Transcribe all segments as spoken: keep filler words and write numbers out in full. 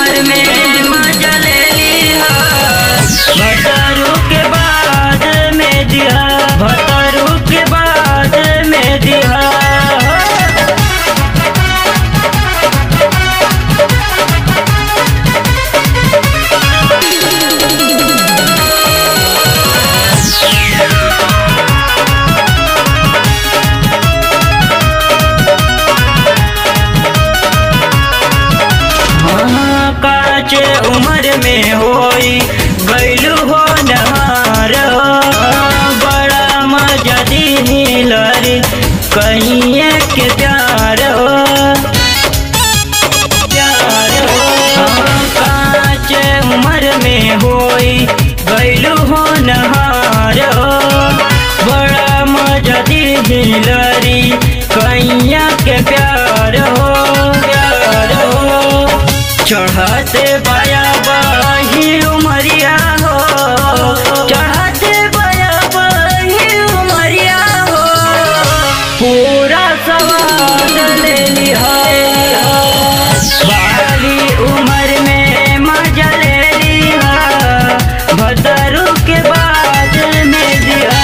उम्र में मजा ले लिहा, भतारू के बाद में दिहा, भतारू के बाद में दिहा। काचे उम्र में होई गैलू हो नहार, बड़ा मजा दिलरी कहिए के प्यार प्यार। काचे उम्र में होई गैलू हो नहार, बड़ा मजा दिलरी कहिया के प्यार हो प्यार हो। चढ़ाते बाया बाही उमरिया हो, चढ़ाते बाया बाही उमरिया हो, पूरा सवाद ले लिहा, बाली उम्र में मजा ले लिहा, भतारू के बाद में दिहा।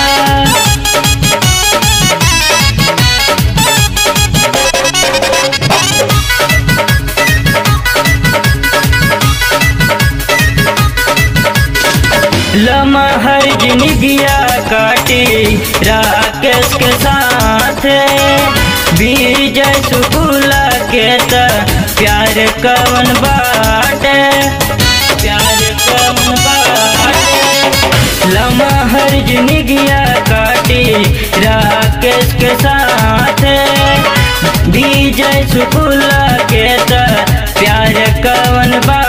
लमहर जिंदगिया काटी राकेश के साथ, विजय शुक्ला के त प्यार कवन बाटे, प्यार कवन बाटे। लमहर जिंदगिया काटी राकेश के साथ, विजय शुक्ला के त प्यार कवन बाटे।